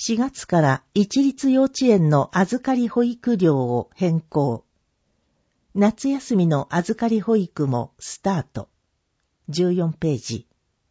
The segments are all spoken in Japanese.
4月から一律幼稚園の預かり保育料を変更。夏休みの預かり保育もスタート。14ページ。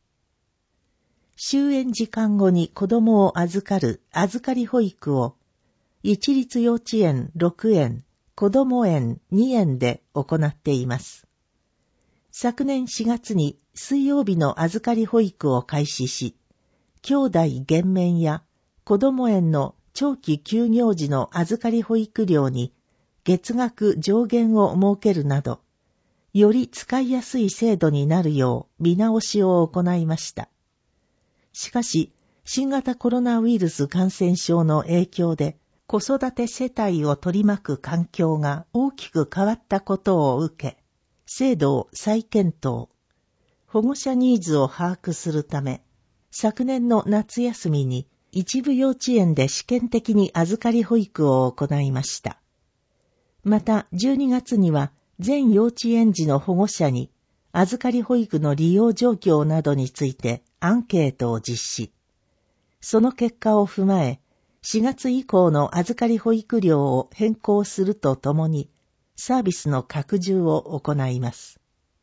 終園時間後に子供を預かる預かり保育を一律幼稚園6園、子供園2園で行っています。昨年4月に水曜日の預かり保育を開始し、兄弟減免や子供園の長期休業時の預かり保育料に月額上限を設けるなど、より使いやすい制度になるよう見直しを行いました。しかし、新型コロナウイルス感染症の影響で子育て世帯を取り巻く環境が大きく変わったことを受け、制度を再検討、保護者ニーズを把握するため、昨年の夏休みに一部幼稚園で試験的に預かり保育を行いました。また12月には全幼稚園児の保護者に預かり保育の利用状況などについてアンケートを実施。その結果を踏まえ、4月以降の預かり保育料を変更するとともに、サービスの拡充を行います。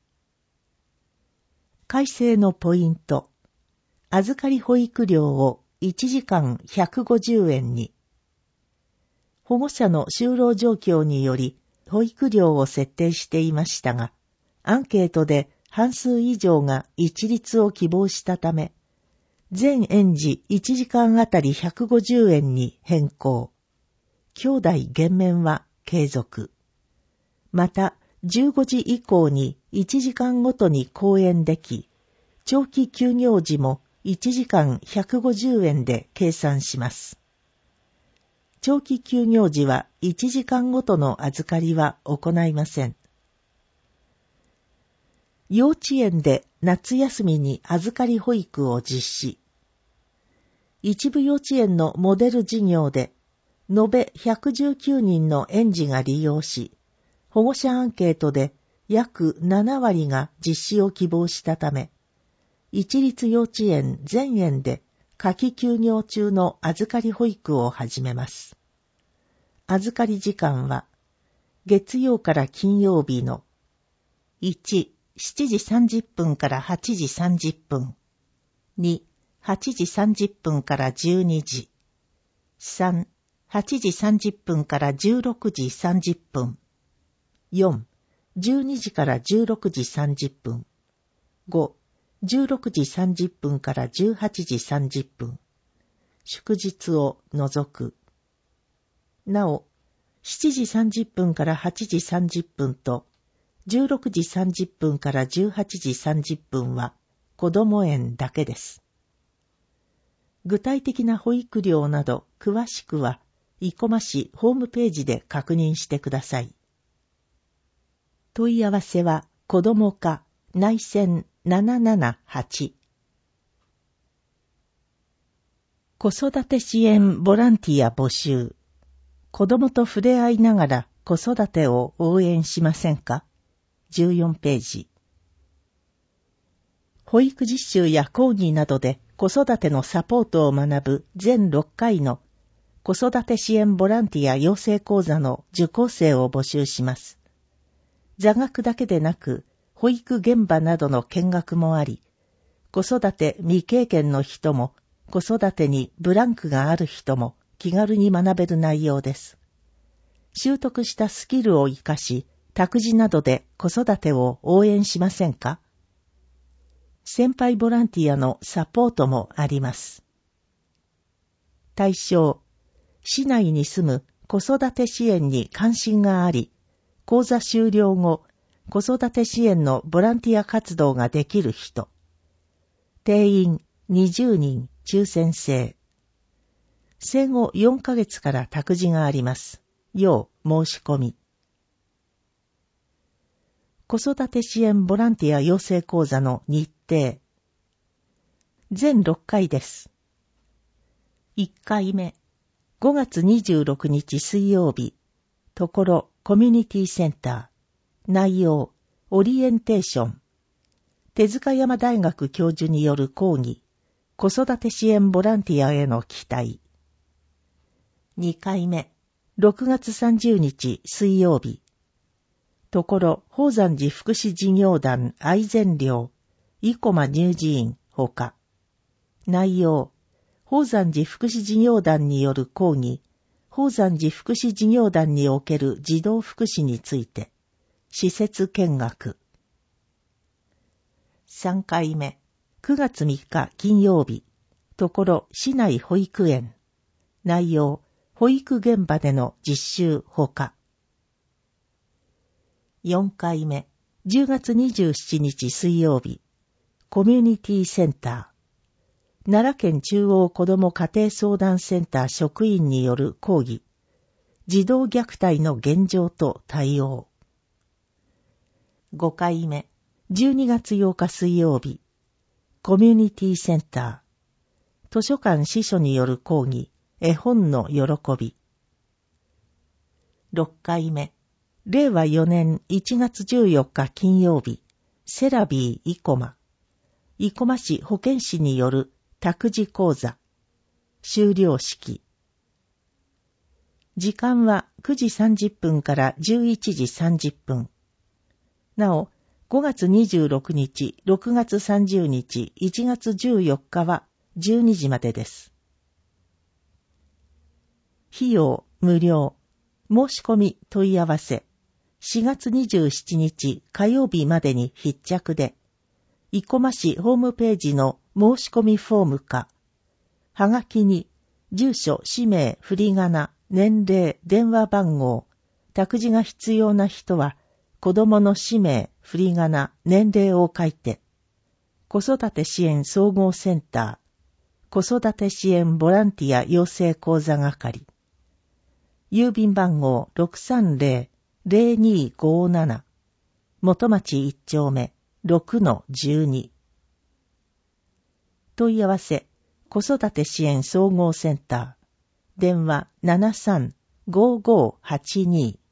改正のポイント。預かり保育料を1時間150円に。保護者の就労状況により保育料を設定していましたが、アンケートで半数以上が一律を希望したため、全園児1時間あたり150円に変更。兄弟減免は継続。また、15時以降に1時間ごとに講演でき、長期休業時も1時間150円で計算します。長期休業時は1時間ごとの預かりは行いません。幼稚園で夏休みに預かり保育を実施。一部幼稚園のモデル事業で、延べ119人の園児が利用し、保護者アンケートで約7割が実施を希望したため、一律幼稚園全園で夏季休業中の預かり保育を始めます。預かり時間は、月曜から金曜日の1、7時30分から8時30分、2、8時30分から12時、3、8時30分から16時30分、4、12時から16時30分、5、16時30分から18時30分、祝日を除く。なお、7時30分から8時30分と、16時30分から18時30分は子ども園だけです。具体的な保育料など詳しくは、生駒市ホームページで確認してください。問い合わせは、子ども課内線778。子育て支援ボランティア募集。子どもと触れ合いながら子育てを応援しませんか？14ページ。保育実習や講義などで子育てのサポートを学ぶ全6回の子育て支援ボランティア養成講座の受講生を募集します。座学だけでなく、保育現場などの見学もあり、子育て未経験の人も子育てにブランクがある人も気軽に学べる内容です。習得したスキルを活かし、託児などで子育てを応援しませんか？先輩ボランティアのサポートもあります。対象、市内に住む子育て支援に関心があり、講座終了後、子育て支援のボランティア活動ができる人。定員20人抽選制。生後4ヶ月から託児があります。要申し込み。子育て支援ボランティア養成講座の日程。全6回です。1回目、5月26日水曜日、ところコミュニティセンター。内容、オリエンテーション。手塚山大学教授による講義、子育て支援ボランティアへの期待。 2回目、6月30日水曜日。ところ、宝山寺福祉事業団愛善寮、生駒乳児院ほか。内容、宝山寺福祉事業団による講義、宝山寺福祉事業団における児童福祉について、施設見学。3回目、9月3日金曜日、ところ市内保育園。内容、保育現場での実習ほか。4回目、10月27日水曜日、コミュニティセンター。奈良県中央子ども家庭相談センター職員による講義、児童虐待の現状と対応。5回目、12月8日水曜日、コミュニティセンター。図書館司書による講義、絵本の喜び。6回目、令和4年1月14日金曜日、セラビー生駒。生駒市保健師による託児講座。修了式。時間は9時30分から11時30分。なお、5月26日、6月30日、1月14日は12時までです。費用無料。申し込み問い合わせ。4月27日火曜日までに必着で、生駒市ホームページの申し込みフォームか、はがきに住所、氏名、振り仮名、年齢、電話番号、託児が必要な人は、子供の氏名、振り仮名、年齢を書いて、子育て支援総合センター、子育て支援ボランティア養成講座係、郵便番号 630-0257、元町1丁目 6-12。問い合わせ、子育て支援総合センター、電話 73-5582。